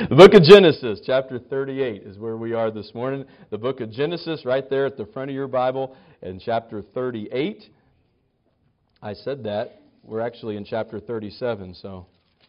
The book of Genesis, chapter 38 is where we are this morning. The book of Genesis right there at the front of your Bible in chapter 38. I said that. We're actually in chapter 37, so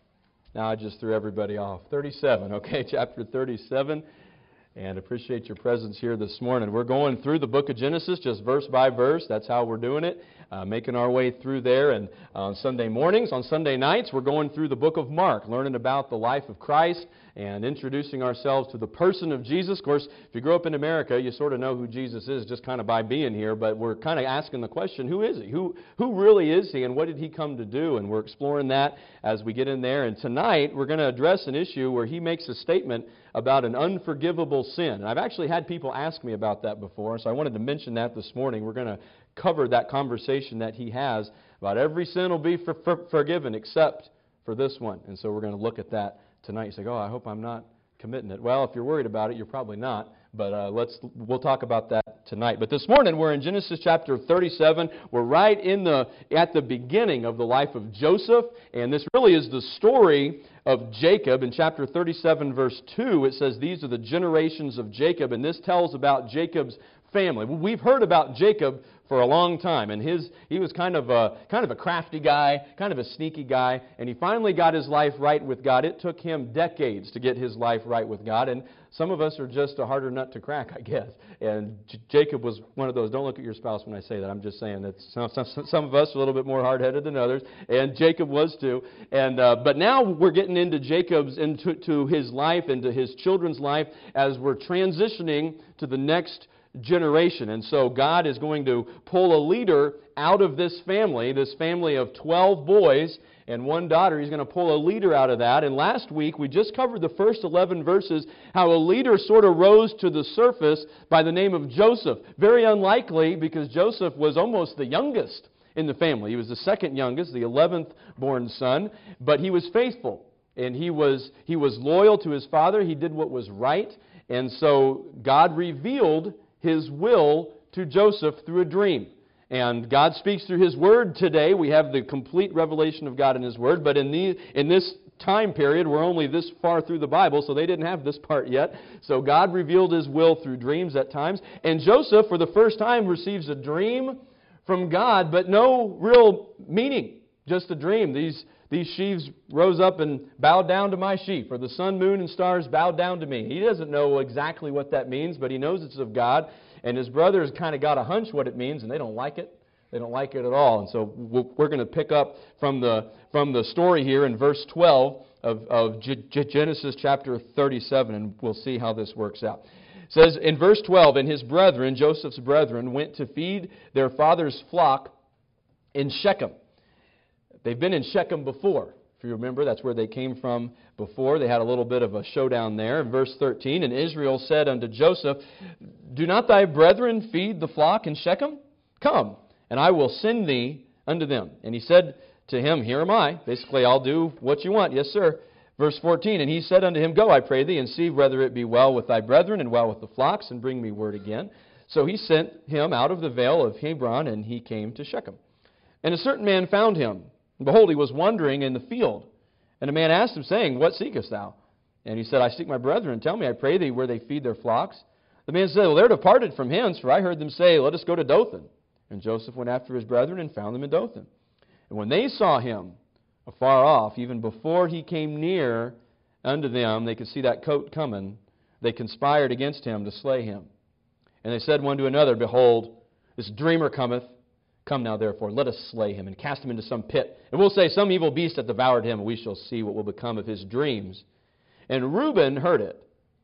now I just threw everybody off. 37, okay, chapter 37. And appreciate your presence here this morning. We're going through the book of Genesis, just verse by verse. That's how we're doing it, making our way through there. And on Sunday mornings, on Sunday nights, we're going through the book of Mark, learning about the life of Christ and introducing ourselves to the person of Jesus. Of course, if you grew up in America, you sort of know who Jesus is just kind of by being here. But we're kind of asking the question, who is He? Who really is He, and what did He come to do? And we're exploring that as we get in there. And tonight, we're going to address an issue where He makes a statement about an unforgivable sin. And I've actually had people ask me about that before, so I wanted to mention that this morning. We're going to cover that conversation that He has about every sin will be forgiven except for this one. And so we're going to look at that tonight. You say, oh, I hope I'm not committing it. Well, if you're worried about it, you're probably not. But we'll talk about that tonight. But this morning we're in Genesis chapter 37. We're right at the beginning of the life of Joseph, and this really is the story of Jacob. In chapter 37, verse 2, it says, "These are the generations of Jacob," and this tells about Jacob's family. We've heard about Jacob for a long time, and he was kind of a crafty guy, kind of a sneaky guy, and he finally got his life right with God. It took him decades to get his life right with God, and some of us are just a harder nut to crack, I guess. And Jacob was one of those. Don't look at your spouse when I say that. I'm just saying that some of us are a little bit more hard-headed than others, and Jacob was too. And but now we're getting into Jacob's, into his life, into his children's life, as we're transitioning to the next generation. And so God is going to pull a leader out of this family of 12 boys and one daughter. He's going to pull a leader out of that. And last week we just covered the first 11 verses, how a leader sort of rose to the surface by the name of Joseph. Very unlikely, because Joseph was almost the youngest in the family. He was the second youngest, the 11th born son, but he was faithful and he was loyal to his father. He did what was right. And so God revealed His will to Joseph through a dream. And God speaks through His Word today. We have the complete revelation of God in His Word. But in this time period, we're only this far through the Bible, so they didn't have this part yet. So God revealed His will through dreams at times. And Joseph, for the first time, receives a dream from God, but no real meaning. Just a dream. These sheaves rose up and bowed down to my sheep, or the sun, moon, and stars bowed down to me. He doesn't know exactly what that means, but he knows it's of God. And his brothers kind of got a hunch what it means, and they don't like it. They don't like it at all. And so we're going to pick up from the story here in verse 12 of Genesis chapter 37, and we'll see how this works out. It says in verse 12, "And his brethren, Joseph's brethren, went to feed their father's flock in Shechem." They've been in Shechem before. If you remember, that's where they came from before. They had a little bit of a showdown there. In verse 13, "And Israel said unto Joseph, Do not thy brethren feed the flock in Shechem? Come, and I will send thee unto them. And he said to him, Here am I." Basically, I'll do what you want. Yes, sir. Verse 14, "And he said unto him, Go, I pray thee, and see whether it be well with thy brethren and well with the flocks, and bring me word again. So he sent him out of the vale of Hebron, and he came to Shechem. And a certain man found him. And behold, he was wandering in the field. And a man asked him, saying, What seekest thou? And he said, I seek my brethren. Tell me, I pray thee, where they feed their flocks. The man said, Well, they're departed from hence, for I heard them say, Let us go to Dothan. And Joseph went after his brethren and found them in Dothan. And when they saw him afar off, even before he came near unto them, they could see that coat coming. They conspired against him to slay him. And they said one to another, Behold, this dreamer cometh. Come now, therefore, let us slay him and cast him into some pit. And we'll say, Some evil beast hath devoured him, and we shall see what will become of his dreams. And Reuben heard it,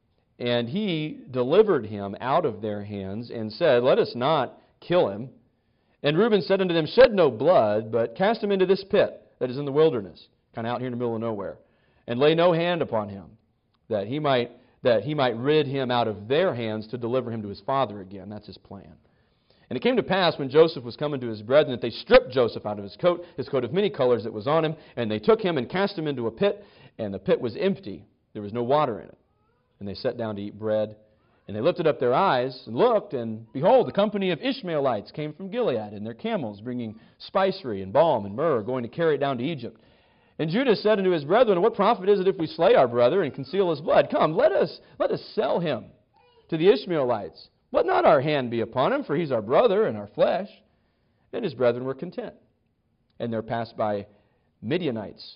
and he delivered him out of their hands, and said, Let us not kill him. And Reuben said unto them, Shed no blood, but cast him into this pit that is in the wilderness, kind of out here in the middle of nowhere, and lay no hand upon him, that he might rid him out of their hands to deliver him to his father again. That's his plan. And it came to pass, when Joseph was coming to his brethren, that they stripped Joseph out of his coat of many colors that was on him, and they took him and cast him into a pit, and the pit was empty. There was no water in it. And they sat down to eat bread. And they lifted up their eyes and looked, and behold, the company of Ishmaelites came from Gilead, and their camels, bringing spicery and balm and myrrh, going to carry it down to Egypt. And Judah said unto his brethren, what profit is it if we slay our brother and conceal his blood? Come, let us sell him to the Ishmaelites. Let not our hand be upon him, for he's our brother and our flesh. And his brethren were content. And there passed by Midianites,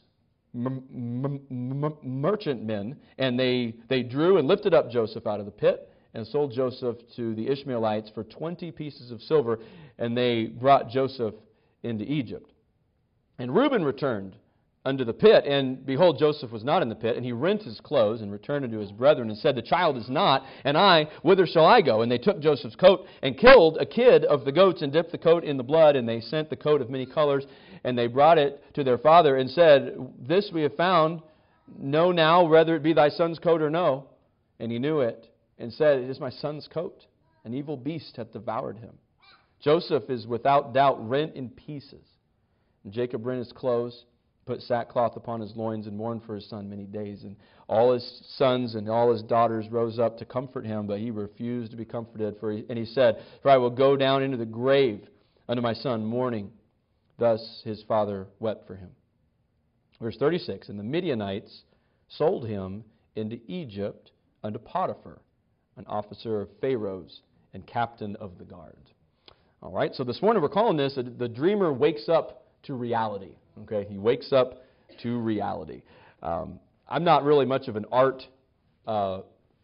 merchantmen, and they drew and lifted up Joseph out of the pit and sold Joseph to the Ishmaelites for 20 pieces of silver, and they brought Joseph into Egypt. And Reuben returned unto the pit, and behold, Joseph was not in the pit, and he rent his clothes and returned unto his brethren and said, the child is not, and I, whither shall I go? And they took Joseph's coat and killed a kid of the goats and dipped the coat in the blood, and they sent the coat of many colors, and they brought it to their father and said, this we have found, know now whether it be thy son's coat or no. And he knew it, and said, it is my son's coat. An evil beast hath devoured him. Joseph is without doubt rent in pieces. And Jacob rent his clothes, put sackcloth upon his loins, and mourned for his son many days. And all his sons and all his daughters rose up to comfort him, but he refused to be comforted. And he said, for I will go down into the grave unto my son mourning. Thus his father wept for him. Verse 36, and the Midianites sold him into Egypt unto Potiphar, an officer of Pharaoh's and captain of the guard. All right, so this morning we're calling this, the dreamer wakes up to reality. Okay, he wakes up to reality. I'm not really much of an art. I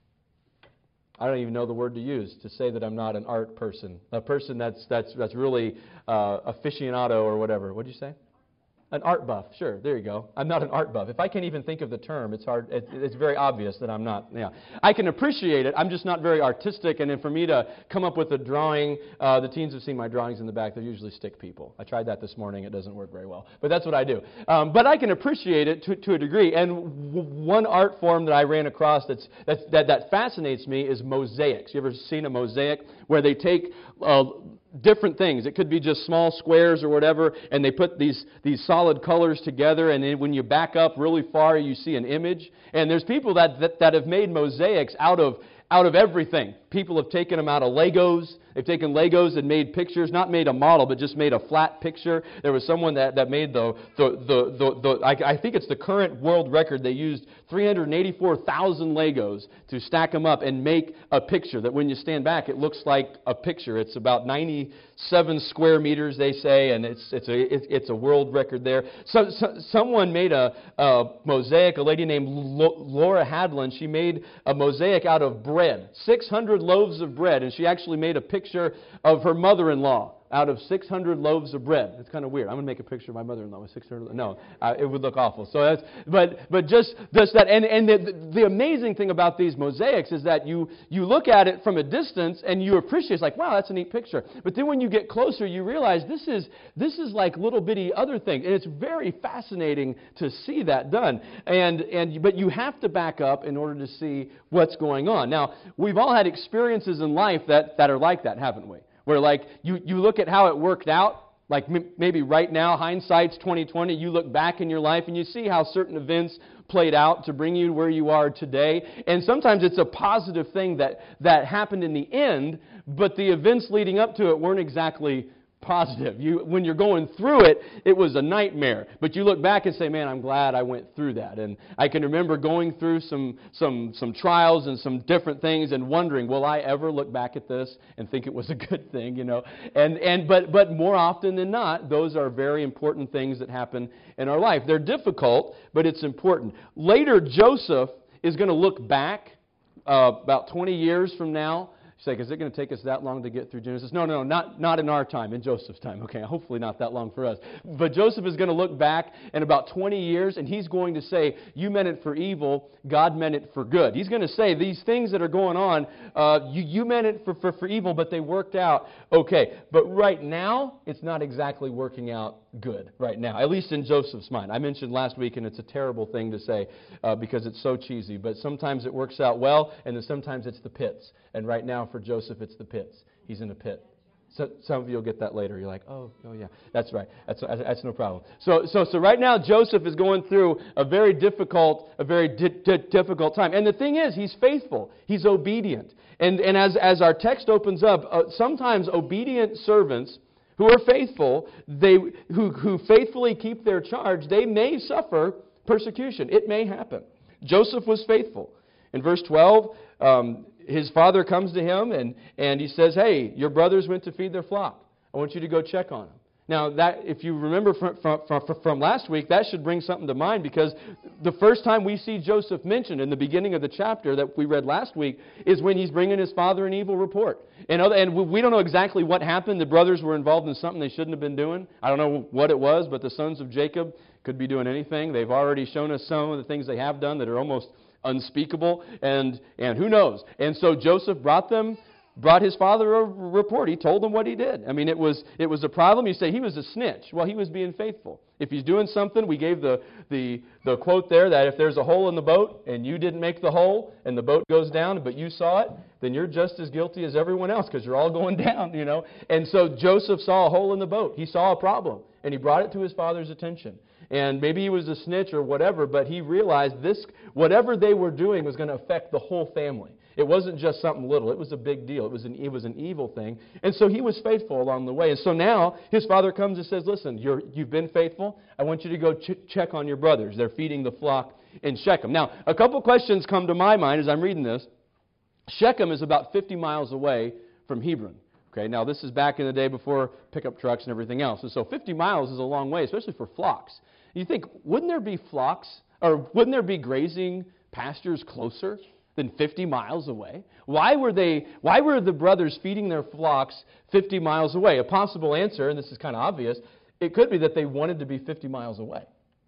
don't even know the word to use to say that I'm not an art person. A person that's really aficionado or whatever. What did you say? An art buff. Sure, there you go. I'm not an art buff. If I can't even think of the term, it's hard. It's very obvious that I'm not. Yeah, I can appreciate it. I'm just not very artistic. And then for me to come up with a drawing, the teens have seen my drawings in the back. They're usually stick people. I tried that this morning. It doesn't work very well, but that's what I do. But I can appreciate it to a degree. And one art form that I ran across that fascinates me is mosaics. You ever seen a mosaic where they take different things? It could be just small squares or whatever, and they put these solid colors together, and then when you back up really far, you see an image. And there's people that have made mosaics out of everything. People have taken them out of Legos. They've taken Legos and made pictures, not made a model, but just made a flat picture. There was someone that made I think it's the current world record. They used 384,000 Legos to stack them up and make a picture that when you stand back, it looks like a picture. It's about 97 square meters, they say, and it's a world record there. So someone made a mosaic, a lady named Laura Hadland. She made a mosaic out of bread, 600 loaves of bread, and she actually made a picture of her mother-in-law out of 600 loaves of bread. It's kind of weird. I'm going to make a picture of my mother-in-law with 600. No, it would look awful. So but just that. And the amazing thing about these mosaics is that you look at it from a distance and you appreciate. It's like, wow, that's a neat picture. But then when you get closer, you realize this is like little bitty other things, and it's very fascinating to see that done. But you have to back up in order to see what's going on. Now, we've all had experiences in life that are like that, haven't we? Where like you look at how it worked out, like maybe right now, hindsight's 20/20, you look back in your life and you see how certain events played out to bring you where you are today. And sometimes it's a positive thing that happened in the end, but the events leading up to it weren't exactly positive. When you're going through it, it was a nightmare. But you look back and say, man, I'm glad I went through that. And I can remember going through some trials and some different things and wondering, will I ever look back at this and think it was a good thing, you know? But more often than not, those are very important things that happen in our life. They're difficult, but it's important. Later, Joseph is going to look back about 20 years from now. You say, is it going to take us that long to get through Genesis? No, not in our time, in Joseph's time. Okay, hopefully not that long for us. But Joseph is going to look back in about 20 years, and he's going to say, you meant it for evil, God meant it for good. He's going to say, these things that are going on, you meant it for evil, but they worked out okay. But right now, it's not exactly working out good right now, at least in Joseph's mind. I mentioned last week, and it's a terrible thing to say because it's so cheesy, but sometimes it works out well, and then sometimes it's the pits. And right now for Joseph, it's the pits. He's in a pit. So some of you will get that later. You're like, oh yeah, that's right. That's no problem. So right now Joseph is going through a very difficult time. And the thing is, he's faithful. He's obedient. And as our text opens up, sometimes obedient servants who are faithful, who faithfully keep their charge, they may suffer persecution. It may happen. Joseph was faithful. In verse 12, his father comes to him and he says, hey, your brothers went to feed their flock. I want you to go check on them. Now, that, if you remember from last week, that should bring something to mind, because the first time we see Joseph mentioned in the beginning of the chapter that we read last week is when he's bringing his father an evil report. And we don't know exactly what happened. The brothers were involved in something they shouldn't have been doing. I don't know what it was, but the sons of Jacob could be doing anything. They've already shown us some of the things they have done that are almost unspeakable, and who knows. And so Joseph brought his father a report. He told him what he did. I mean, it was a problem. You say he was a snitch. Well, he was being faithful. If he's doing something, we gave the quote there that if there's a hole in the boat and you didn't make the hole and the boat goes down, but you saw it, then you're just as guilty as everyone else, because you're all going down, you know. And so Joseph saw a hole in the boat. He saw a problem, and he brought it to his father's attention. And maybe he was a snitch or whatever, but he realized whatever they were doing was going to affect the whole family. It wasn't just something little. It was a big deal. It was an evil thing. And so he was faithful along the way. And so now his father comes and says, listen, you've been faithful. I want you to go check on your brothers. They're feeding the flock in Shechem. Now, a couple questions come to my mind as I'm reading this. Shechem is about 50 miles away from Hebron. Okay, now this is back in the day before pickup trucks and everything else. And so 50 miles is a long way, especially for flocks. You think, wouldn't there be flocks, or wouldn't there be grazing pastures closer than 50 miles away? Why were the brothers feeding their flocks 50 miles away? A possible answer, and this is kind of obvious, it could be that they wanted to be 50 miles away.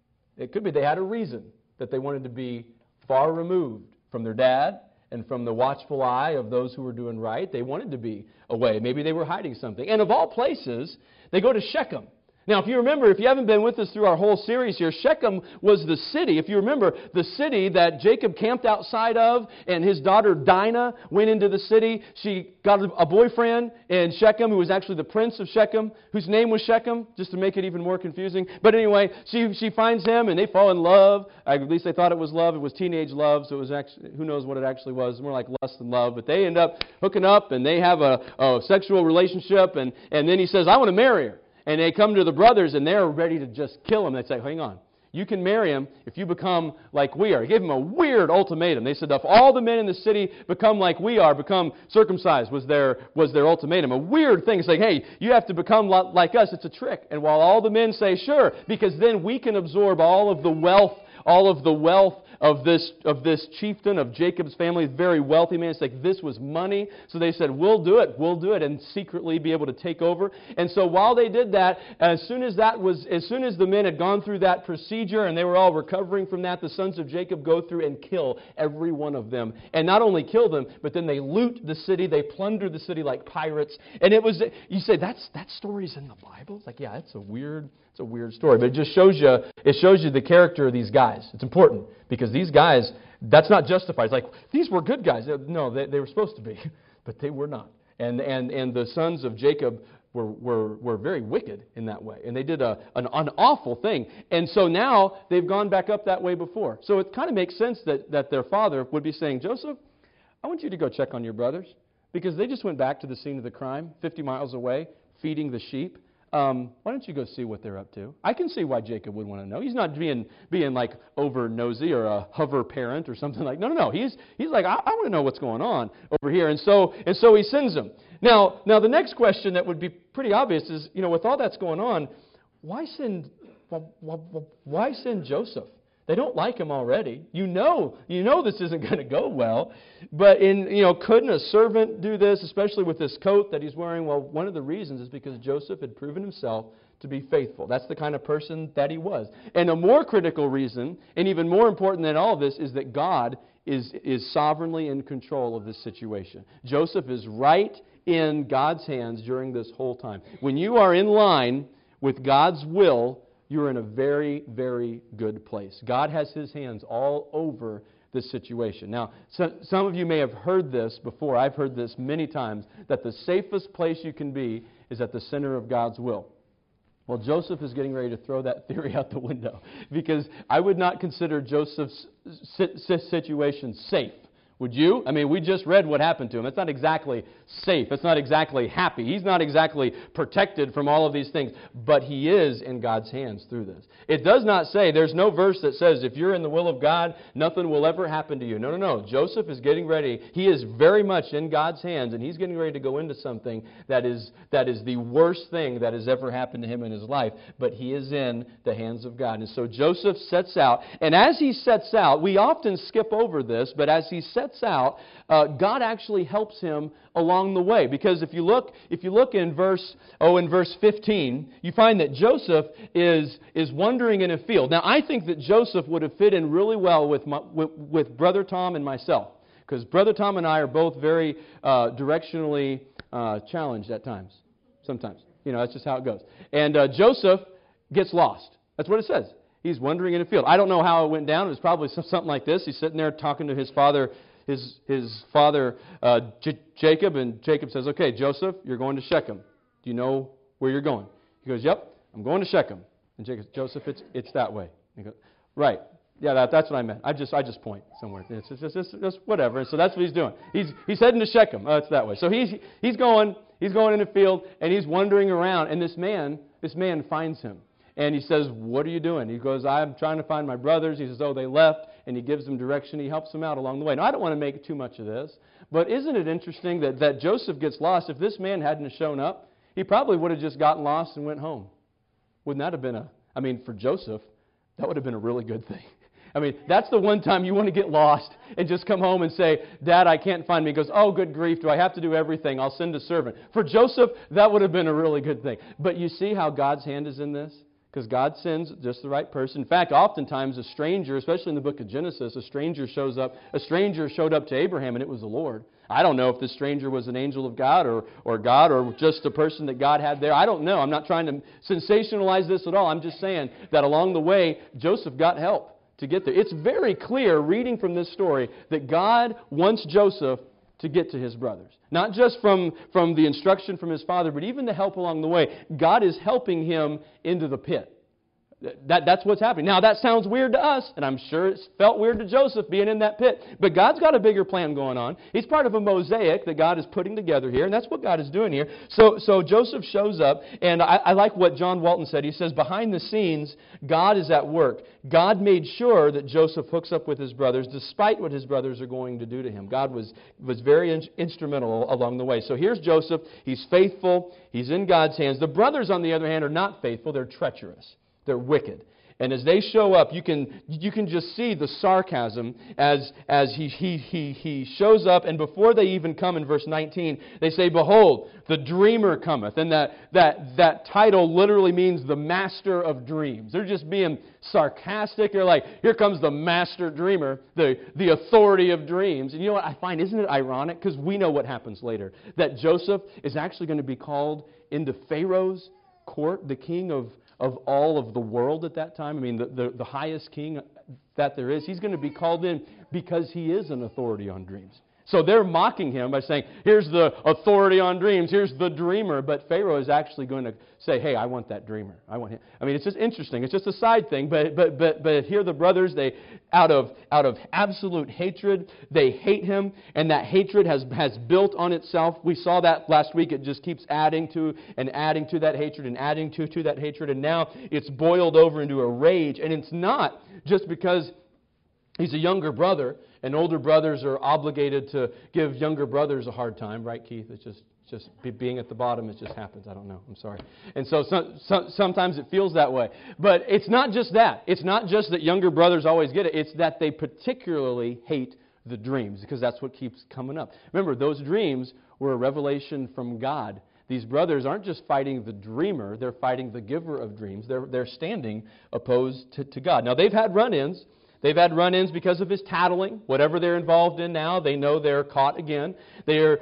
It could be they had a reason that they wanted to be far removed from their dad and from the watchful eye of those who were doing right. They wanted to be away. Maybe they were hiding something. And of all places, they go to Shechem. Now, if you remember, if you haven't been with us through our whole series here, Shechem was the city, if you remember, the city that Jacob camped outside of, and his daughter Dinah went into the city. She got a boyfriend in Shechem who was actually the prince of Shechem, whose name was Shechem, just to make it even more confusing. But anyway, she finds him, and they fall in love. At least they thought it was love. It was teenage love, so it was actually, who knows what it actually was, more like lust than love. But they end up hooking up, and they have a sexual relationship, and then he says, I want to marry her. And they come to the brothers, and they're ready to just kill him. They say, hang on. You can marry him if you become like we are. He gave him a weird ultimatum. They said, if all the men in the city become like we are, become circumcised, was their ultimatum. A weird thing. It's like, hey, you have to become like us. It's a trick. And while all the men say, sure, because then we can absorb all of the wealth of this chieftain of Jacob's family, very wealthy man. It's like this was money. So they said, we'll do it, and secretly be able to take over. And so while they did that, as soon as the men had gone through that procedure and they were all recovering from that, the sons of Jacob go through and kill every one of them. And not only kill them, but then they loot the city, they plunder the city like pirates. And it was, you say, that story's in the Bible? It's like, yeah, it's a weird story. But it just shows you the character of these guys. It's important, because these guys, that's not justified. It's like, these were good guys. No, they were supposed to be, but they were not. And the sons of Jacob were very wicked in that way. And they did an awful thing. And so now they've gone back up that way before. So it kind of makes sense that their father would be saying, Joseph, I want you to go check on your brothers, because they just went back to the scene of the crime, 50 miles away, feeding the sheep. Why don't you go see what they're up to? I can see why Jacob would want to know. He's not being like over nosy or a hover parent or something like. No. He's like, I want to know what's going on over here. And so he sends them. Now the next question that would be pretty obvious is, with all that's going on, why send Joseph? They don't like him already. You know this isn't going to go well. But couldn't a servant do this, especially with this coat that he's wearing? Well, one of the reasons is because Joseph had proven himself to be faithful. That's the kind of person that he was. And a more critical reason, and even more important than all this, is that God is sovereignly in control of this situation. Joseph is right in God's hands during this whole time. When you are in line with God's will, you're in a very, very good place. God has His hands all over this situation. Now, some of you may have heard this before. I've heard this many times, that the safest place you can be is at the center of God's will. Well, Joseph is getting ready to throw that theory out the window, because I would not consider Joseph's situation safe Would you? I mean, we just read what happened to him. It's not exactly safe. It's not exactly happy. He's not exactly protected from all of these things. But he is in God's hands through this. It does not say, there's no verse that says, if you're in the will of God, nothing will ever happen to you. No, no, no. Joseph is getting ready. He is very much in God's hands, and he's getting ready to go into something that is the worst thing that has ever happened to him in his life. But he is in the hands of God. And so Joseph sets out. And as he sets out, we often skip over this, but as he sets out, God actually helps him along the way. Because if you look in verse 15, you find that Joseph is wandering in a field. Now, I think that Joseph would have fit in really well with Brother Tom and myself, because Brother Tom and I are both very directionally challenged at times. Sometimes, that's just how it goes. And Joseph gets lost. That's what it says. He's wandering in a field. I don't know how it went down. It was probably something like this. He's sitting there talking to his father. His father, Jacob, and Jacob says, okay, Joseph, you're going to Shechem. Do you know where you're going? He goes, yep, I'm going to Shechem. And Jacob says, Joseph, it's that way. He goes, right. Yeah, that's what I meant. I just point somewhere. It's just whatever. And so that's what he's doing. He's heading to Shechem. It's that way. So he's going in the field, and he's wandering around, and this man finds him. And he says, what are you doing? He goes, I'm trying to find my brothers. He says, oh, they left. And he gives them direction. He helps them out along the way. Now, I don't want to make too much of this, but isn't it interesting that Joseph gets lost? If this man hadn't shown up, he probably would have just gotten lost and went home. Wouldn't that have been for Joseph, that would have been a really good thing. I mean, that's the one time you want to get lost and just come home and say, Dad, I can't find me. He goes, oh, good grief, do I have to do everything? I'll send a servant. For Joseph, that would have been a really good thing. But you see how God's hand is in this? Because God sends just the right person. In fact, oftentimes a stranger, especially in the book of Genesis, a stranger showed up to Abraham, and it was the Lord. I don't know if this stranger was an angel of God or God or just a person that God had there. I don't know. I'm not trying to sensationalize this at all. I'm just saying that along the way, Joseph got help to get there. It's very clear, reading from this story, that God wants Joseph to get to his brothers. Not just from the instruction from his father, but even the help along the way. God is helping him into the pit. That's what's happening. Now, that sounds weird to us, and I'm sure it felt weird to Joseph being in that pit. But God's got a bigger plan going on. He's part of a mosaic that God is putting together here, and that's what God is doing here. So Joseph shows up, and I like what John Walton said. He says, behind the scenes, God is at work. God made sure that Joseph hooks up with his brothers, despite what his brothers are going to do to him. God was very instrumental along the way. So here's Joseph. He's faithful. He's in God's hands. The brothers, on the other hand, are not faithful. They're treacherous. They're wicked. And as they show up, you can just see the sarcasm as he shows up. And before they even come in verse 19, they say, behold, the dreamer cometh. And that title literally means the master of dreams. They're just being sarcastic. They're like, here comes the master dreamer, the authority of dreams. And you know what I find? Isn't it ironic? Because we know what happens later. That Joseph is actually going to be called into Pharaoh's court, the king of all of the world at that time. I mean, the highest king that there is. He's going to be called in because he is an authority on dreams. So they're mocking him by saying, here's the authority on dreams, here's the dreamer. But Pharaoh is actually going to say, hey, I want that dreamer. I want him. I mean, it's just interesting. It's just a side thing. But here the brothers, they out of absolute hatred, they hate him. And that hatred has built on itself. We saw that last week. It just keeps adding to that hatred and adding to that hatred. And now it's boiled over into a rage. And it's not just because he's a younger brother, and older brothers are obligated to give younger brothers a hard time, right, Keith? It's just being at the bottom, it just happens. I don't know. I'm sorry. And so sometimes it feels that way. But it's not just that. It's not just that younger brothers always get it. It's that they particularly hate the dreams, because that's what keeps coming up. Remember, those dreams were a revelation from God. These brothers aren't just fighting the dreamer, they're fighting the giver of dreams. They're standing opposed to God. Now, they've had run-ins. They've had run-ins because of his tattling. Whatever they're involved in now, they know they're caught again. They're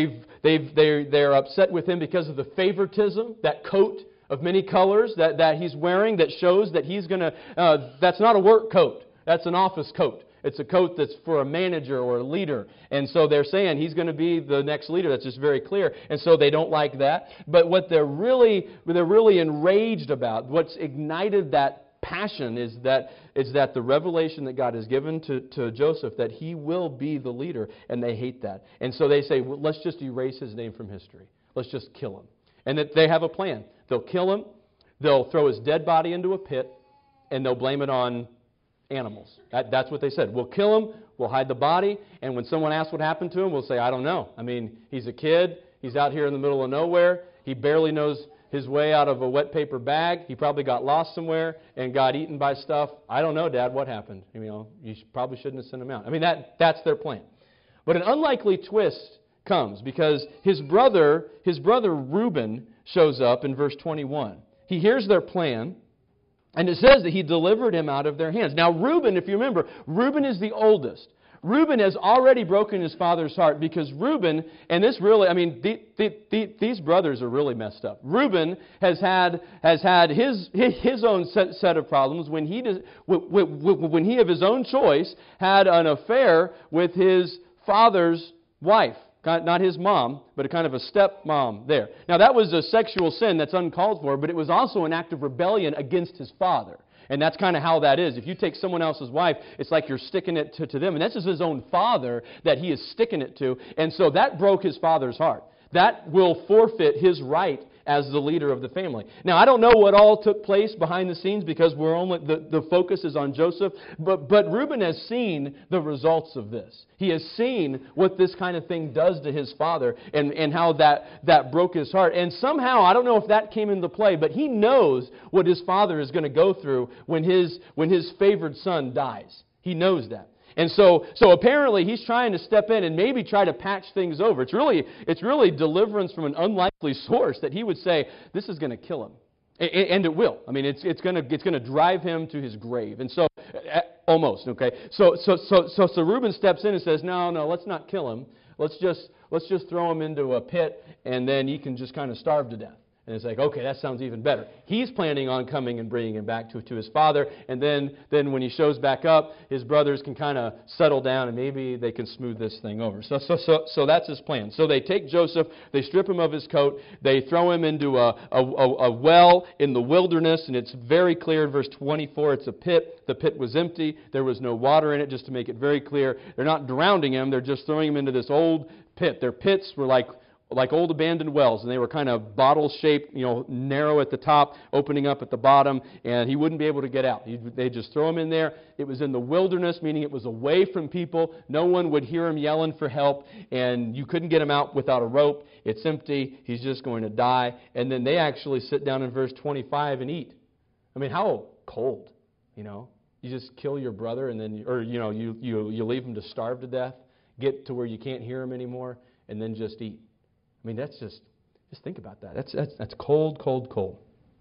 upset with him because of the favoritism, that coat of many colors that he's wearing that shows that he's going to... that's not a work coat. That's an office coat. It's a coat that's for a manager or a leader. And so they're saying he's going to be the next leader. That's just very clear. And so they don't like that. But what they're really enraged about, what's ignited that passion is that the revelation that God has given to Joseph that he will be the leader, and they hate that. And so they say, well, let's just erase his name from history. Let's just kill him. And that they have a plan. They'll kill him, they'll throw his dead body into a pit, and they'll blame it on animals. That's what they said. We'll kill him, we'll hide the body, and when someone asks what happened to him, we'll say, I don't know. I mean, he's a kid, he's out here in the middle of nowhere, he barely knows his way out of a wet paper bag, he probably got lost somewhere and got eaten by stuff. I don't know, Dad, what happened? You probably shouldn't have sent him out. I mean, that's their plan. But an unlikely twist comes because his brother Reuben shows up in verse 21. He hears their plan, and it says that he delivered him out of their hands. Now, Reuben, if you remember, Reuben is the oldest. Reuben has already broken his father's heart because Reuben, and this really, I mean, these brothers are really messed up. Reuben has had his own set of problems when he of his own choice had an affair with his father's wife. Not his mom, but a kind of a stepmom there. Now, that was a sexual sin that's uncalled for, but it was also an act of rebellion against his father. And that's kind of how that is. If you take someone else's wife, it's like you're sticking it to them. And that's just his own father that he is sticking it to. And so that broke his father's heart. That will forfeit his right as the leader of the family. Now, I don't know what all took place behind the scenes because we're only the focus is on Joseph, but Reuben has seen the results of this. He has seen what this kind of thing does to his father and how that broke his heart. And somehow, I don't know if that came into play, but he knows what his father is going to go through when his favored son dies. He knows that. And so apparently he's trying to step in and maybe try to patch things over. It's really deliverance from an unlikely source that he would say, this is going to kill him. And it will. I mean, it's going to drive him to his grave. And so, almost, okay? So Reuben steps in and says, no, let's not kill him. Let's just throw him into a pit, and then he can just kind of starve to death. And it's like, okay, that sounds even better. He's planning on coming and bringing him back to his father. And then when he shows back up, his brothers can kind of settle down and maybe they can smooth this thing over. So that's his plan. So they take Joseph, they strip him of his coat, they throw him into a well in the wilderness. And it's very clear in verse 24, it's a pit. The pit was empty. There was no water in it, just to make it very clear. They're not drowning him. They're just throwing him into this old pit. Their pits were like old abandoned wells, and they were kind of bottle-shaped, narrow at the top, opening up at the bottom, and he wouldn't be able to get out. They'd just throw him in there. It was in the wilderness, meaning it was away from people. No one would hear him yelling for help, and you couldn't get him out without a rope. It's empty. He's just going to die. And then they actually sit down in verse 25 and eat. I mean, how cold, You just kill your brother, and then, you leave him to starve to death, get to where you can't hear him anymore, and then just eat. I mean, that's just think about that. That's cold, cold, cold.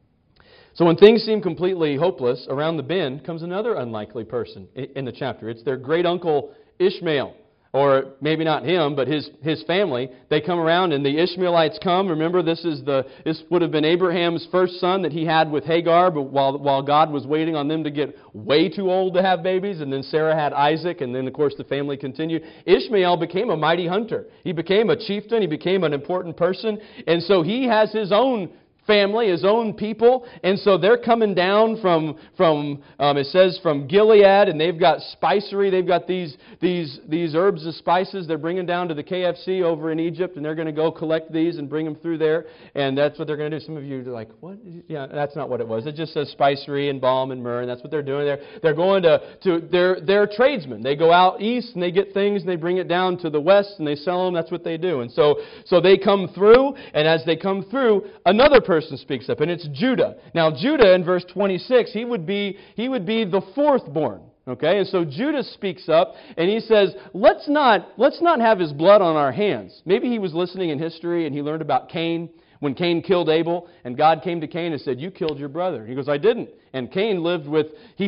So when things seem completely hopeless, around the bend comes another unlikely person in the chapter. It's their great uncle Ishmael. Or maybe not him, but his family. They come around and the Ishmaelites come. Remember, this would have been Abraham's first son that he had with Hagar, but while God was waiting on them to get way too old to have babies, and then Sarah had Isaac, and then of course the family continued. Ishmael became a mighty hunter. He became a chieftain. He became an important person, and so he has his own family, his own people, and so they're coming down from it says from Gilead, and they've got spicery, they've got these herbs and spices they're bringing down to the KFC over in Egypt, and they're going to go collect these and bring them through there, and that's what they're going to do. Some of you are like, what? Yeah, that's not what it was. It just says spicery and balm and myrrh, and that's what they're doing. They're going they're tradesmen. They go out east and they get things and they bring it down to the west and they sell them. That's what they do. And so they come through, and as they come through, another person speaks up, and it's Judah. Now, Judah in verse 26, he would be the fourth born. Okay, and so Judah speaks up, and he says, let's not have his blood on our hands. Maybe he was listening in history, and he learned about Cain, when Cain killed Abel, and God came to Cain and said, you killed your brother. He goes, I didn't. And Cain lived with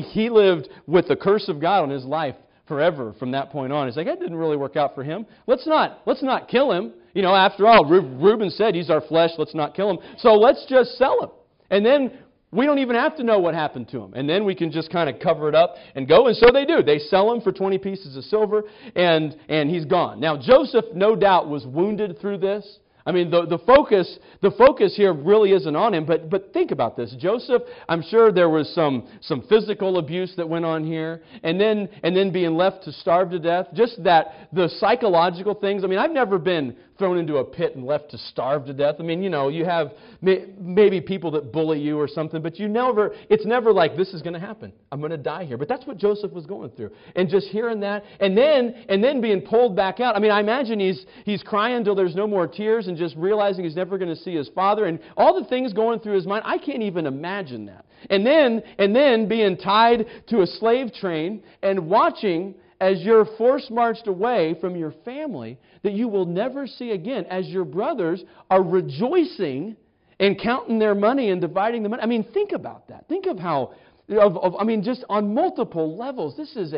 the curse of God on his life forever from that point on. He's like, that didn't really work out for him. Let's not kill him. After all, Reuben said he's our flesh, let's not kill him. So let's just sell him. And then we don't even have to know what happened to him. And then we can just kind of cover it up and go. And so they do. They sell him for 20 pieces of silver, and he's gone. Now, Joseph, no doubt, was wounded through this. I mean, the focus here really isn't on him, but think about this. Joseph, I'm sure there was some physical abuse that went on here, and then being left to starve to death. Just that, the psychological things. I mean, I've never been thrown into a pit and left to starve to death. I mean, you have maybe people that bully you or something, but it's never like, this is going to happen. I'm going to die here. But that's what Joseph was going through. And just hearing that, and then being pulled back out. I mean, I imagine he's crying until there's no more tears and just realizing he's never going to see his father, and all the things going through his mind. I can't even imagine that. And then being tied to a slave train and watching as you're forced marched away from your family that you will never see again, as your brothers are rejoicing and counting their money and dividing the money. I mean, think about that. Think of how, just on multiple levels, this is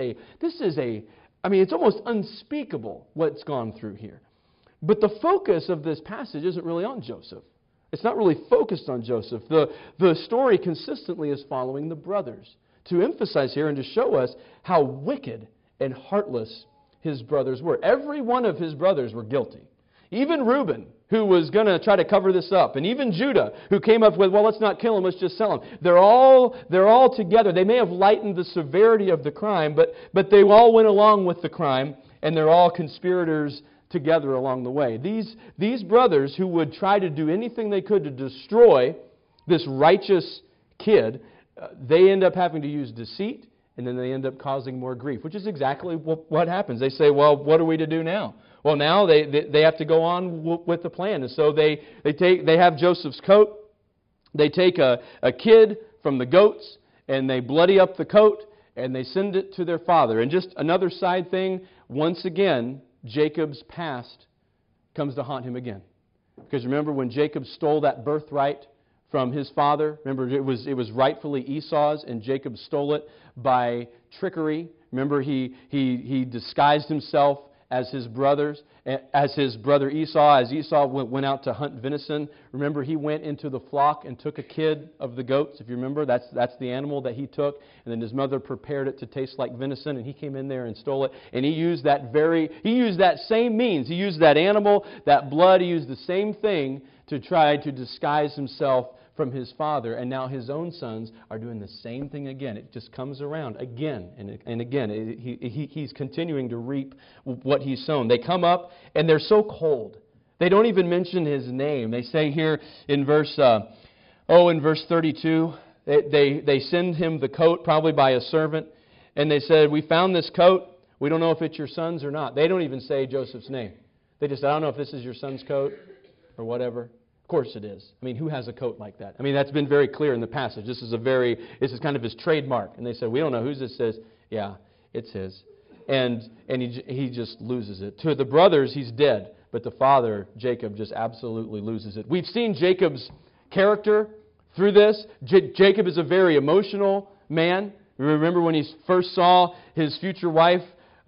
it's almost unspeakable what's gone through here. But the focus of this passage isn't really on Joseph. It's not really focused on Joseph. The story consistently is following the brothers to emphasize here and to show us how wicked and heartless his brothers were. Every one of his brothers were guilty. Even Reuben, who was going to try to cover this up, and even Judah, who came up with, well, let's not kill him, let's just sell him. They're all together. They may have lightened the severity of the crime, but they all went along with the crime, and they're all conspirators together along the way. These brothers who would try to do anything they could to destroy this righteous kid, they end up having to use deceit, and then they end up causing more grief, which is exactly what happens. They say, well, what are we to do now? Well, now they have to go on with the plan. And so they have Joseph's coat. They take a kid from the goats, and they bloody up the coat, and they send it to their father. And just another side thing, once again, Jacob's past comes to haunt him again. Because remember when Jacob stole that birthright from his father? Remember, it was rightfully Esau's, and Jacob stole it by trickery. Remember, he disguised himself as his brothers, as his brother Esau. As Esau went out to hunt venison, remember, he went into the flock and took a kid of the goats. If you remember, that's the animal that he took, and then his mother prepared it to taste like venison, and he came in there and stole it. And he used that same means. He used that animal, that blood. He used the same thing to try to disguise himself from his father, and now his own sons are doing the same thing again. It just comes around again and again. He's continuing to reap what he's sown. They come up, and they're so cold. They don't even mention his name. They say here in verse 32, they send him the coat, probably by a servant, and they said, we found this coat. We don't know if it's your son's or not. They don't even say Joseph's name. They just say, I don't know if this is your son's coat or whatever. Of course it is. I mean, who has a coat like that? I mean, that's been very clear in the passage. This is kind of his trademark. And they said, we don't know whose this is. Yeah, it's his. And he just loses it. To the brothers, he's dead. But the father, Jacob, just absolutely loses it. We've seen Jacob's character through this. Jacob is a very emotional man. Remember when he first saw his future wife,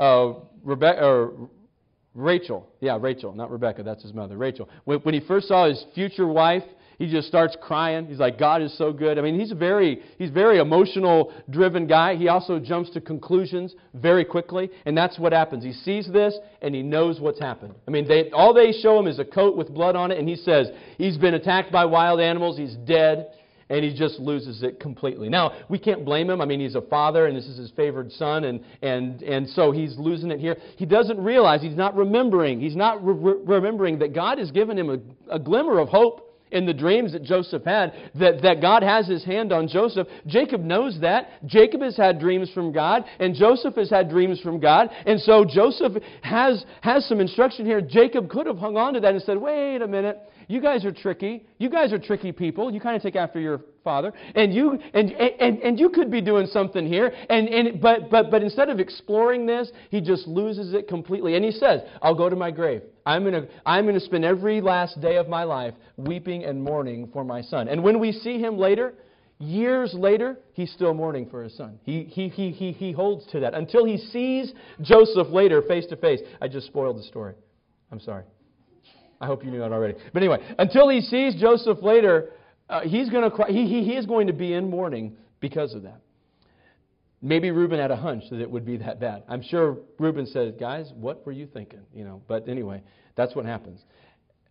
Rachel. Yeah, Rachel, not Rebecca. That's his mother, Rachel. When he first saw his future wife, he just starts crying. He's like, God is so good. I mean, he's very emotional driven guy. He also jumps to conclusions very quickly, and that's what happens. He sees this, and he knows what's happened. I mean, all they show him is a coat with blood on it, and he says, he's been attacked by wild animals, he's dead, and he just loses it completely. Now, we can't blame him. I mean, he's a father, and this is his favored son, and so he's losing it here. He doesn't realize, he's not remembering that God has given him a glimmer of hope in the dreams that Joseph had, that God has His hand on Joseph. Jacob knows that. Jacob has had dreams from God, and Joseph has had dreams from God, and so Joseph has some instruction here. Jacob could have hung on to that and said, wait a minute, you guys are tricky. You guys are tricky people. You kind of take after your father, and you could be doing something here. But instead of exploring this, he just loses it completely. And he says, "I'll go to my grave. I'm going to spend every last day of my life weeping and mourning for my son." And when we see him later, years later, he's still mourning for his son. He holds to that until he sees Joseph later face to face. I just spoiled the story. I'm sorry. I hope you knew that already. But anyway, until he sees Joseph later, he's going to cry. He is going to be in mourning because of that. Maybe Reuben had a hunch that it would be that bad. I'm sure Reuben said, "Guys, what were you thinking?" But anyway, that's what happens.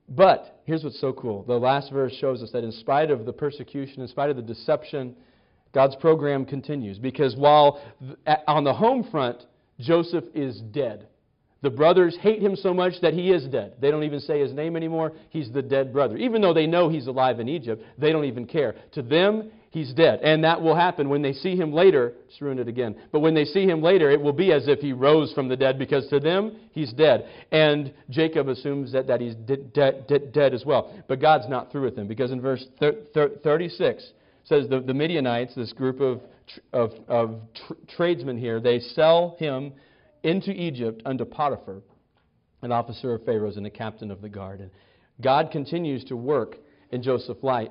But here's what's so cool. The last verse shows us that in spite of the persecution, in spite of the deception, God's program continues. Because while on the home front, Joseph is dead. The brothers hate him so much that he is dead. They don't even say his name anymore. He's the dead brother. Even though they know he's alive in Egypt, they don't even care. To them, he's dead. And that will happen when they see him later. Just ruined it again. But when they see him later, it will be as if he rose from the dead, because to them, he's dead. And Jacob assumes that he's dead as well. But God's not through with him, because in verse 36, it says the Midianites, this group of tradesmen here, they sell him into Egypt unto Potiphar, an officer of Pharaoh's and a captain of the guard. And God continues to work in Joseph's life.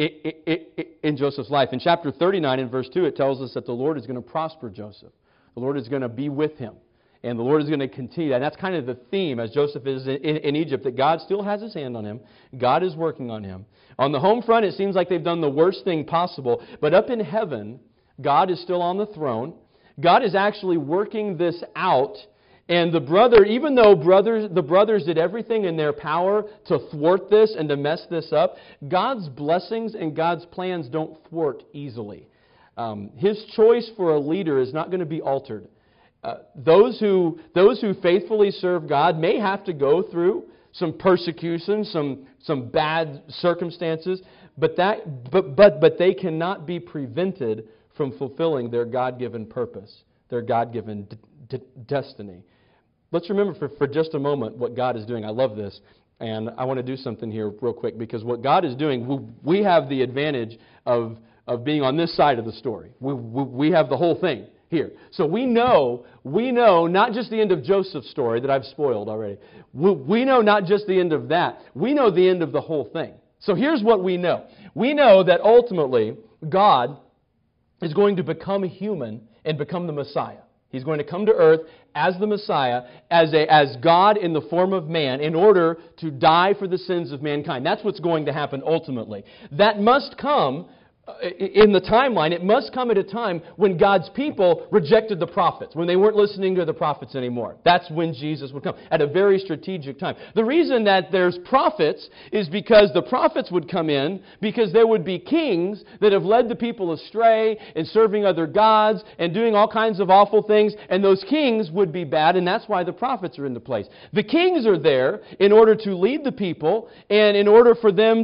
In chapter 39, in verse 2, it tells us that the Lord is going to prosper Joseph. The Lord is going to be with him. And the Lord is going to continue. And that's kind of the theme as Joseph is in Egypt, that God still has his hand on him. God is working on him. On the home front, it seems like they've done the worst thing possible. But up in heaven, God is still on the throne. God is actually working this out. And even though the brothers did everything in their power to thwart this and to mess this up, God's blessings and God's plans don't thwart easily. His choice for a leader is not going to be altered. Those who faithfully serve God may have to go through some persecution, some bad circumstances, but they cannot be prevented from fulfilling their God-given purpose, their God-given destiny. Let's remember for just a moment what God is doing. I love this, and I want to do something here real quick, because what God is doing, we have the advantage of being on this side of the story. We have the whole thing here. So we know not just the end of Joseph's story that I've spoiled already. We know not just the end of that. We know the end of the whole thing. So here's what we know. We know that ultimately God is going to become human and become the Messiah. He's going to come to earth as the Messiah, as God in the form of man, in order to die for the sins of mankind. That's what's going to happen ultimately. That must come in the timeline. It must come at a time when God's people rejected the prophets, when they weren't listening to the prophets anymore. That's when Jesus would come, at a very strategic time. The reason that there's prophets is because the prophets would come in because there would be kings that have led the people astray and serving other gods and doing all kinds of awful things, and those kings would be bad, and that's why the prophets are into place. The kings are there in order to lead the people and in order for them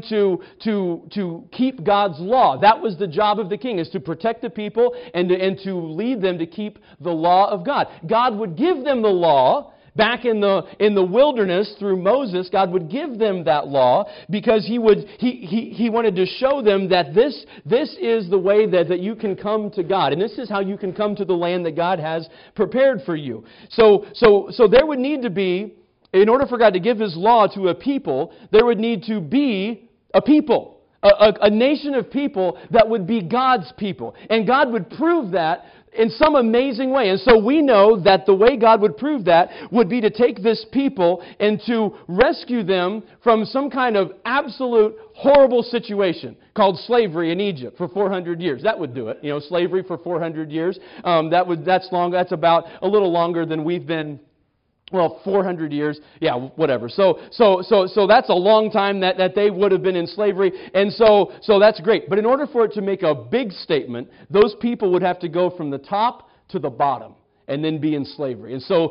to keep God's law. That was the job of the king, is to protect the people and to lead them to keep the law of God. God would give them the law. Back in the wilderness through Moses, God would give them that law because He wanted to show them that this is the way that you can come to God, and this is how you can come to the land that God has prepared for you. So there would need to be, in order for God to give His law to a people, there would need to be a people. A nation of people that would be God's people. And God would prove that in some amazing way. And so we know that the way God would prove that would be to take this people and to rescue them from some kind of absolute horrible situation called slavery in Egypt for 400 years. That would do it. Slavery for 400 years. That's long. That's about a little longer than we've been. 400 years, yeah, whatever. So that's a long time that they would have been in slavery, and so that's great. But in order for it to make a big statement, those people would have to go from the top to the bottom and then be in slavery. And so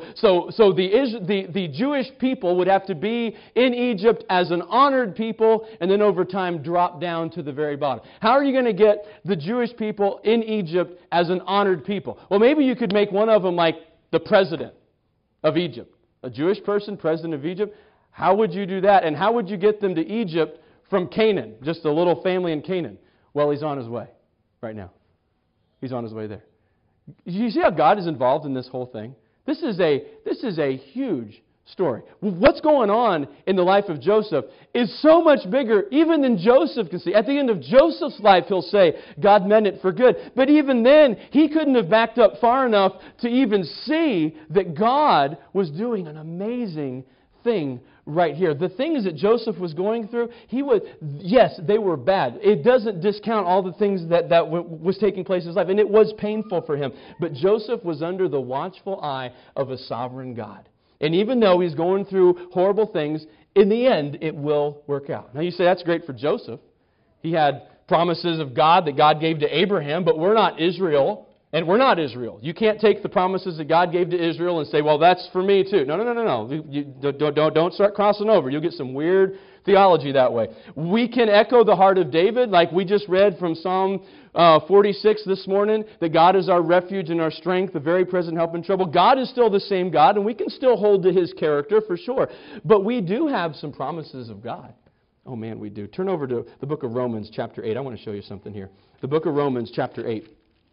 the Jewish people would have to be in Egypt as an honored people, and then over time drop down to the very bottom. How are you going to get the Jewish people in Egypt as an honored people? Well, maybe you could make one of them like the president of Egypt. A Jewish person, president of Egypt. How would you do that? And how would you get them to Egypt from Canaan? Just a little family in Canaan. Well, he's on his way right now. He's on his way there. You see how God is involved in this whole thing? This is a huge story. What's going on in the life of Joseph is so much bigger even than Joseph can see. At the end of Joseph's life, he'll say, God meant it for good. But even then, he couldn't have backed up far enough to even see that God was doing an amazing thing right here. The things that Joseph was going through, yes, they were bad. It doesn't discount all the things that was taking place in his life, and it was painful for him. But Joseph was under the watchful eye of a sovereign God. And even though he's going through horrible things, in the end, it will work out. Now you say, that's great for Joseph. He had promises of God that God gave to Abraham, but we're not Israel, and we're not Israel. You can't take the promises that God gave to Israel and say, well, that's for me too. No. Don't start crossing over. You'll get some weird theology that way. We can echo the heart of David, like we just read from Psalm 46 this morning, that God is our refuge and our strength, the very present help in trouble. God is still the same God, and we can still hold to His character for sure. But we do have some promises of God. Oh man, we do. Turn over to the book of Romans chapter 8. I want to show you something here. The book of Romans chapter 8.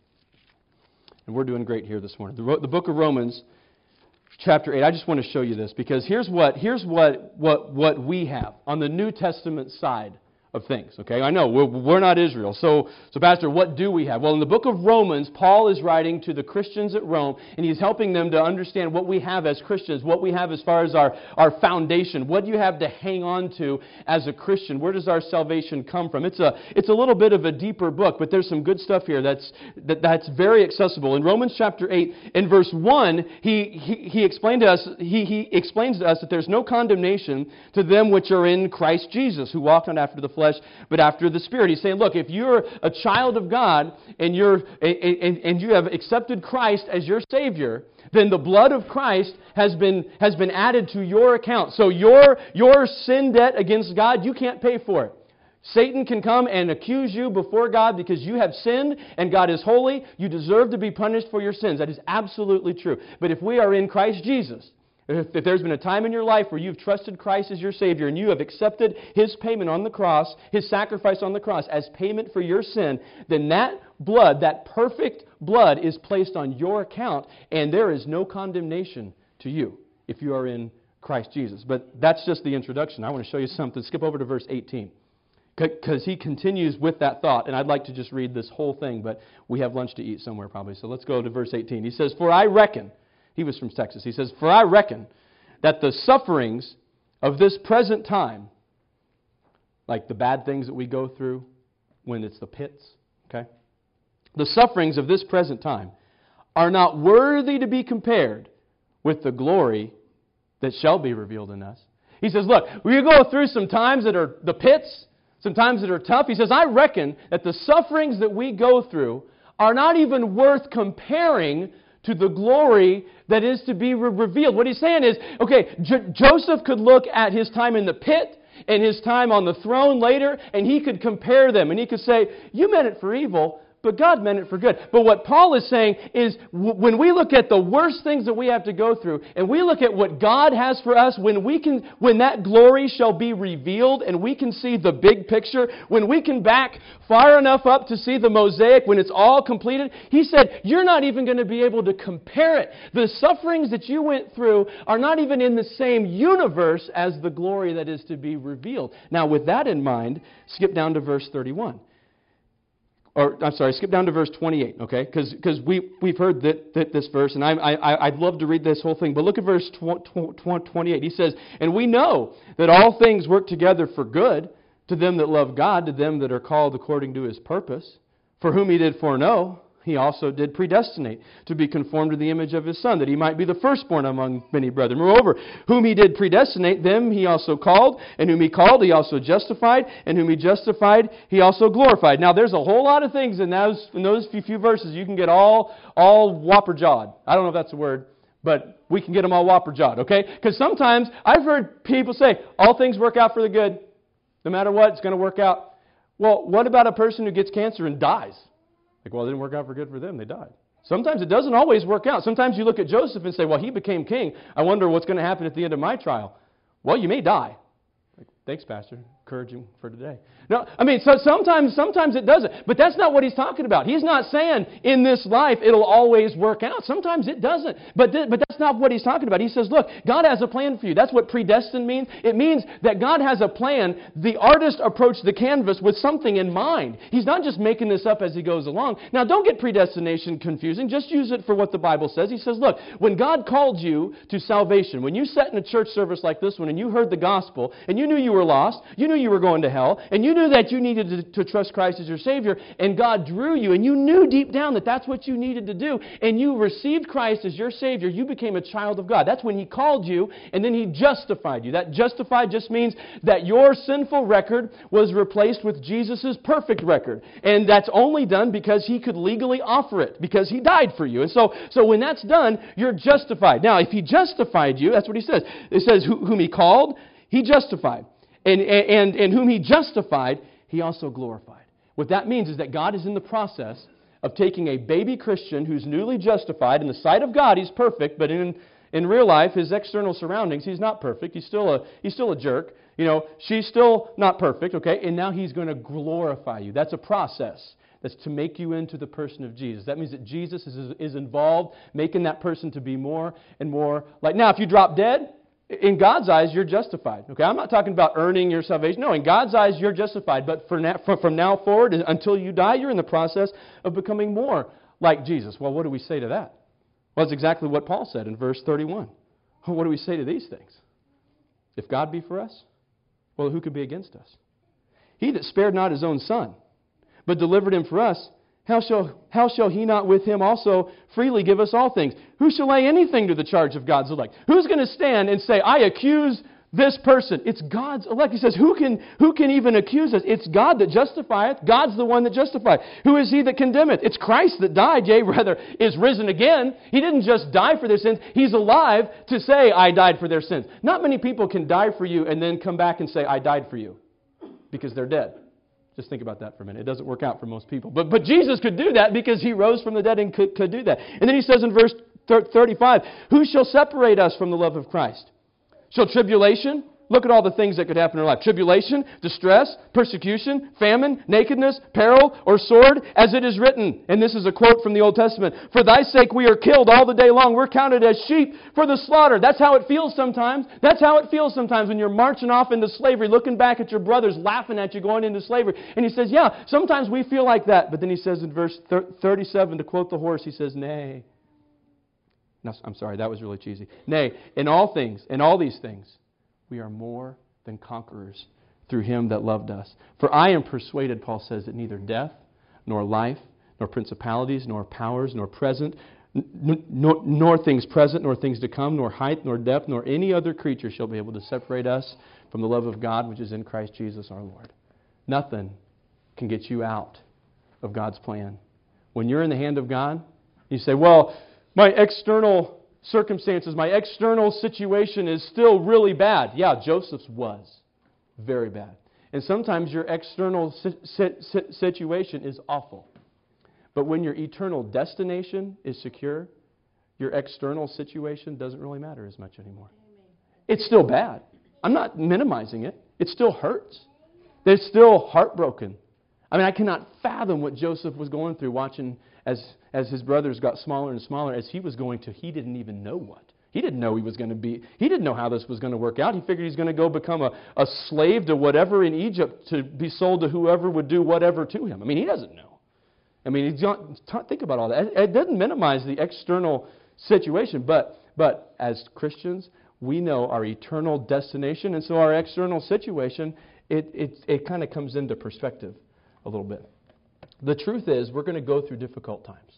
And we're doing great here this morning. The book of Romans chapter 8. I just want to show you this because here's what we have on the New Testament side of things. Okay, I know we're not Israel. So Pastor, what do we have? Well, in the book of Romans, Paul is writing to the Christians at Rome, and he's helping them to understand what we have as Christians, what we have as far as our foundation. What do you have to hang on to as a Christian? Where does our salvation come from? It's a little bit of a deeper book, but there's some good stuff here that's very accessible. In Romans chapter 8, in verse 1, he explains to us that there's no condemnation to them which are in Christ Jesus, who walk not after the flesh, but after the Spirit. He's saying, look, if you're a child of God and you have accepted Christ as your Savior, then the blood of Christ has been added to your account. So your sin debt against God, you can't pay for it. Satan can come and accuse you before God because you have sinned and God is holy. You deserve to be punished for your sins. That is absolutely true. But if we are in Christ Jesus, if there's been a time in your life where you've trusted Christ as your Savior and you have accepted His payment on the cross, His sacrifice on the cross as payment for your sin, then that blood, that perfect blood, is placed on your account, and there is no condemnation to you if you are in Christ Jesus. But that's just the introduction. I want to show you something. Skip over to verse 18. Because he continues with that thought, and I'd like to just read this whole thing, but we have lunch to eat somewhere probably. So let's go to verse 18. He says, "For I reckon," he was from Texas, he says, "For I reckon that the sufferings of this present time," like the bad things that we go through when it's the pits, okay? "The sufferings of this present time are not worthy to be compared with the glory that shall be revealed in us." He says, look, we go through some times that are the pits, some times that are tough. He says, I reckon that the sufferings that we go through are not even worth comparing to the glory that is to be revealed. What he's saying is, okay, Joseph could look at his time in the pit and his time on the throne later, and he could compare them, and he could say, you meant it for evil, but God meant it for good. But what Paul is saying is when we look at the worst things that we have to go through, and we look at what God has for us, when that glory shall be revealed and we can see the big picture, when we can back far enough up to see the mosaic, when it's all completed, he said, you're not even going to be able to compare it. The sufferings that you went through are not even in the same universe as the glory that is to be revealed. Now, with that in mind, skip down to verse 31. Skip down to verse 28, okay? Because we've heard this verse, and I'd love to read this whole thing, but look at verse 28. He says, "And we know that all things work together for good to them that love God, to them that are called according to His purpose. For whom He did foreknow, He also did predestinate to be conformed to the image of His Son, that He might be the firstborn among many brethren. Moreover, whom He did predestinate, them He also called, and whom He called, He also justified, and whom He justified, He also glorified." Now, there's a whole lot of things in those few verses. You can get all whopper-jawed. I don't know if that's a word, but we can get them all whopper-jawed, okay? Because sometimes I've heard people say, all things work out for the good. No matter what, it's going to work out. Well, what about a person who gets cancer and dies? Like, well, it didn't work out for good for them. They died. Sometimes it doesn't always work out. Sometimes you look at Joseph and say, well, he became king. I wonder what's going to happen at the end of my trial. Well, you may die. Like, thanks, Pastor. Encouraging for today. No, I mean, so sometimes it doesn't. But that's not what he's talking about. He's not saying in this life it'll always work out. Sometimes it doesn't. But that's not what he's talking about. He says, look, God has a plan for you. That's what predestined means. It means that God has a plan. The artist approached the canvas with something in mind. He's not just making this up as he goes along. Now, don't get predestination confusing. Just use it for what the Bible says. He says, look, when God called you to salvation, when you sat in a church service like this one and you heard the gospel and you knew you you were lost. You knew you were going to hell. And you knew that you needed to trust Christ as your Savior. And God drew you. And you knew deep down that that's what you needed to do. And you received Christ as your Savior. You became a child of God. That's when He called you and then He justified you. That justified just means that your sinful record was replaced with Jesus' perfect record. And that's only done because He could legally offer it. Because He died for you. And so when that's done, you're justified. Now, if He justified you, that's what He says. It says, whom He called, He justified. And whom He justified, He also glorified. What that means is that God is in the process of taking a baby Christian who's newly justified. In the sight of God, he's perfect, but in real life, his external surroundings, he's not perfect. He's still a jerk. She's still not perfect, okay? And now He's going to glorify you. That's a process. That's to make you into the person of Jesus. That means that Jesus is involved, making that person to be more and more like. Now, if you drop dead, in God's eyes, you're justified. Okay, I'm not talking about earning your salvation. No, in God's eyes, you're justified. But from now forward, until you die, you're in the process of becoming more like Jesus. Well, what do we say to that? Well, that's exactly what Paul said in verse 31. What do we say to these things? If God be for us, well, who could be against us? He that spared not His own Son, but delivered Him for us, how shall He not with Him also freely give us all things? Who shall lay anything to the charge of God's elect? Who's going to stand and say, I accuse this person? It's God's elect. He says, who can even accuse us? It's God that justifieth. God's the one that justifieth. Who is He that condemneth? It's Christ that died, yea, rather, is risen again. He didn't just die for their sins. He's alive to say, I died for their sins. Not many people can die for you and then come back and say, I died for you, because they're dead. Just think about that for a minute. It doesn't work out for most people. But Jesus could do that because He rose from the dead and could do that. And then He says in verse 35, who shall separate us from the love of Christ? Shall tribulation? Look at all the things that could happen in our life. Tribulation, distress, persecution, famine, nakedness, peril, or sword, as it is written. And this is a quote from the Old Testament. For thy sake we are killed all the day long. We're counted as sheep for the slaughter. That's how it feels sometimes. That's how it feels sometimes when you're marching off into slavery, looking back at your brothers, laughing at you going into slavery. And He says, yeah, sometimes we feel like that. But then He says in verse 37, to quote the horse, He says, nay. No, I'm sorry, that was really cheesy. Nay, in all these things, we are more than conquerors through Him that loved us. For I am persuaded, Paul says, that neither death, nor life, nor principalities, nor powers, nor things present, nor things to come, nor height, nor depth, nor any other creature shall be able to separate us from the love of God which is in Christ Jesus our Lord. Nothing can get you out of God's plan. When you're in the hand of God, you say, well, my external circumstances, my external situation is still really bad. Yeah, Joseph's was very bad. And sometimes your external situation is awful. But when your eternal destination is secure, your external situation doesn't really matter as much anymore. It's still bad. I'm not minimizing it. It still hurts. They're still heartbroken. I mean, I cannot fathom what Joseph was going through watching as his brothers got smaller and smaller as he was going to, he didn't even know what. He didn't know he didn't know how this was going to work out. He figured he's going to go become a slave to whatever in Egypt to be sold to whoever would do whatever to him. I mean, he doesn't know. I mean, think about all that. It doesn't minimize the external situation, but as Christians, we know our eternal destination, and so our external situation, it kind of comes into perspective a little bit. The truth is, we're going to go through difficult times.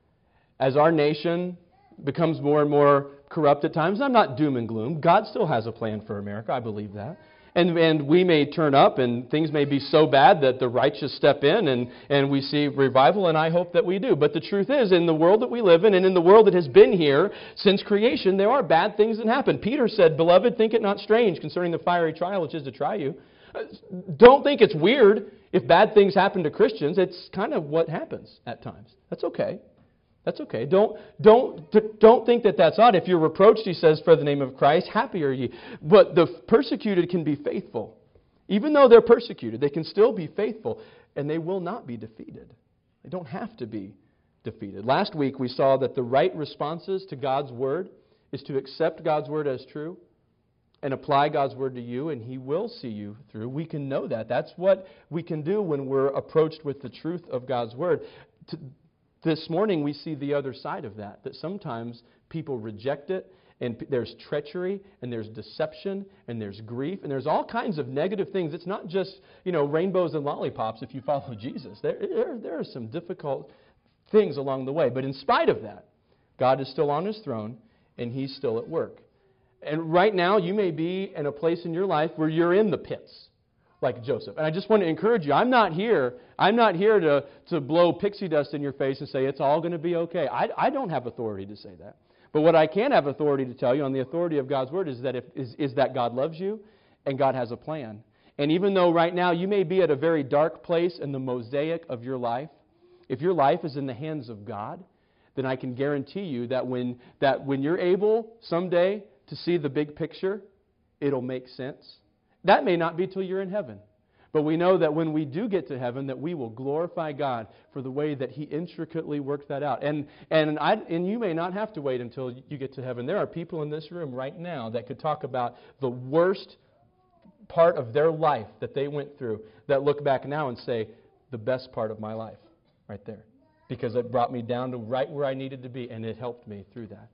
As our nation becomes more and more corrupt at times, I'm not doom and gloom. God still has a plan for America. I believe that. And we may turn up and things may be so bad that the righteous step in and we see revival, and I hope that we do. But the truth is, in the world that we live in and in the world that has been here since creation, there are bad things that happen. Peter said, "Beloved, think it not strange concerning the fiery trial which is to try you." Don't think it's weird if bad things happen to Christians. It's kind of what happens at times. That's okay. That's okay. Don't think that that's odd. If you're reproached, he says, for the name of Christ, happy are ye. But the persecuted can be faithful. Even though they're persecuted, they can still be faithful, and they will not be defeated. They don't have to be defeated. Last week we saw that the right responses to God's Word is to accept God's Word as true and apply God's Word to you, and He will see you through. We can know that. That's what we can do when we're approached with the truth of God's Word. This morning we see the other side of that sometimes people reject it And there's treachery, and there's deception, and there's grief, and there's all kinds of negative things. It's not just, rainbows and lollipops if you follow Jesus. There are some difficult things along the way. But in spite of that, God is still on His throne, and He's still at work. And right now, you may be in a place in your life where you're in the pits, like Joseph. And I just want to encourage you, I'm not here to blow pixie dust in your face and say it's all going to be okay. I don't have authority to say that. But what I can have authority to tell you on the authority of God's Word is that God loves you and God has a plan. And even though right now you may be at a very dark place in the mosaic of your life, if your life is in the hands of God, then I can guarantee you that when you're able someday to see the big picture, it'll make sense. That may not be till you're in heaven. But we know that when we do get to heaven, that we will glorify God for the way that He intricately worked that out. And you may not have to wait until you get to heaven. There are people in this room right now that could talk about the worst part of their life that they went through, that look back now and say, the best part of my life, right there. Because it brought me down to right where I needed to be, and it helped me through that.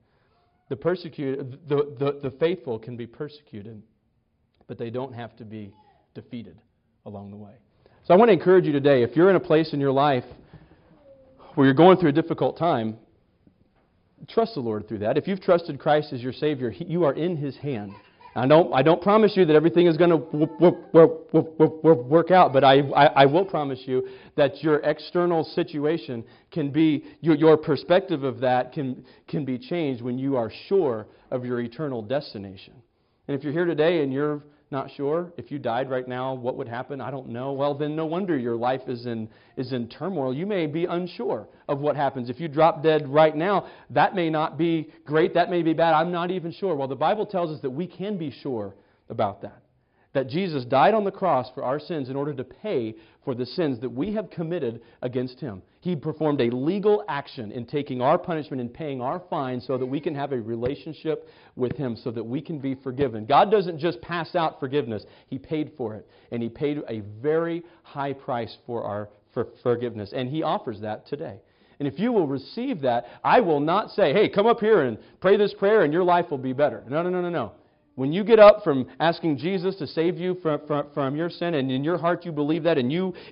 The faithful can be persecuted, but they don't have to be defeated along the way. So I want to encourage you today, if you're in a place in your life where you're going through a difficult time, trust the Lord through that. If you've trusted Christ as your Savior, you are in His hand. I don't promise you that everything is going to work out, but I will promise you that your external situation can be, your perspective of that can be changed when you are sure of your eternal destination. And if you're here today and you're not sure, if you died right now, what would happen? I don't know. Well, then no wonder your life is in turmoil. You may be unsure of what happens. If you drop dead right now, that may not be great, that may be bad. I'm not even sure. Well, the Bible tells us that we can be sure about that. That Jesus died on the cross for our sins in order to pay for the sins that we have committed against Him. He performed a legal action in taking our punishment and paying our fine so that we can have a relationship with Him, so that we can be forgiven. God doesn't just pass out forgiveness. He paid for it. And He paid a very high price for our forgiveness. And He offers that today. And if you will receive that, I will not say, hey, come up here and pray this prayer and your life will be better. No. When you get up from asking Jesus to save you from your sin, and in your heart you believe that, and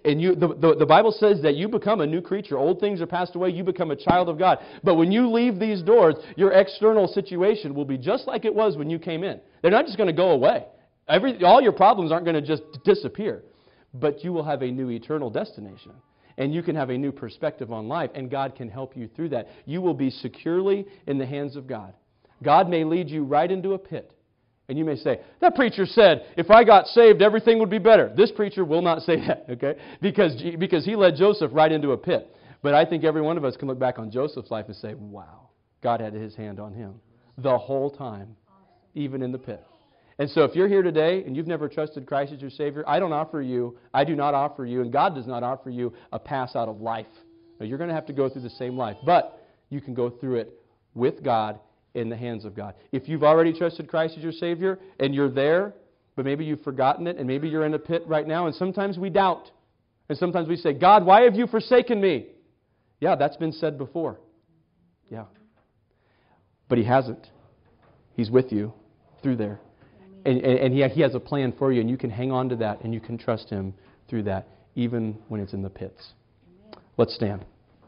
the Bible says that you become a new creature. Old things are passed away. You become a child of God. But when you leave these doors, your external situation will be just like it was when you came in. They're not just going to go away. All your problems aren't going to just disappear. But you will have a new eternal destination. And you can have a new perspective on life, and God can help you through that. You will be securely in the hands of God. God may lead you right into a pit. And you may say, that preacher said, if I got saved, everything would be better. This preacher will not say that, okay? Because he led Joseph right into a pit. But I think every one of us can look back on Joseph's life and say, wow, God had His hand on him the whole time, even in the pit. And so if you're here today and you've never trusted Christ as your Savior, I do not offer you, and God does not offer you a pass out of life. Now, you're going to have to go through the same life. But you can go through it with God, in the hands of God. If you've already trusted Christ as your Savior and you're there, but maybe you've forgotten it and maybe you're in a pit right now, and sometimes we doubt. And sometimes we say, God, why have you forsaken me? Yeah, that's been said before. Yeah. But He hasn't. He's with you through there. And He has a plan for you, and you can hang on to that and you can trust Him through that, even when it's in the pits. Let's stand.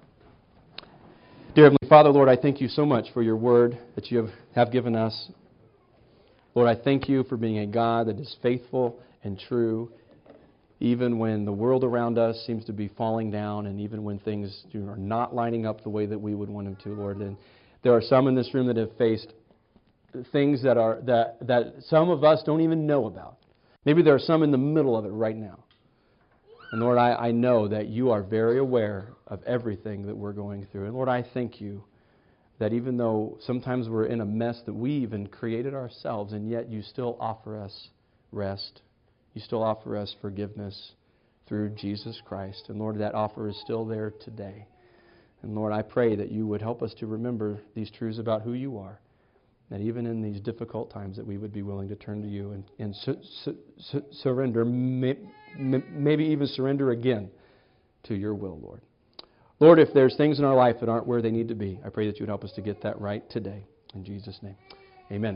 Dear Heavenly Father, Lord, I thank You so much for Your Word that You have given us. Lord, I thank You for being a God that is faithful and true, even when the world around us seems to be falling down, and even when things are not lining up the way that we would want them to, Lord. And there are some in this room that have faced things that some of us don't even know about. Maybe there are some in the middle of it right now. And Lord, I know that You are very aware of everything that we're going through. And Lord, I thank You that even though sometimes we're in a mess that we even created ourselves, and yet You still offer us rest. You still offer us forgiveness through Jesus Christ. And Lord, that offer is still there today. And Lord, I pray that You would help us to remember these truths about who You are. That even in these difficult times that we would be willing to turn to You and surrender, maybe even surrender again to Your will, Lord. Lord, if there's things in our life that aren't where they need to be, I pray that You would help us to get that right today. In Jesus' name, Amen.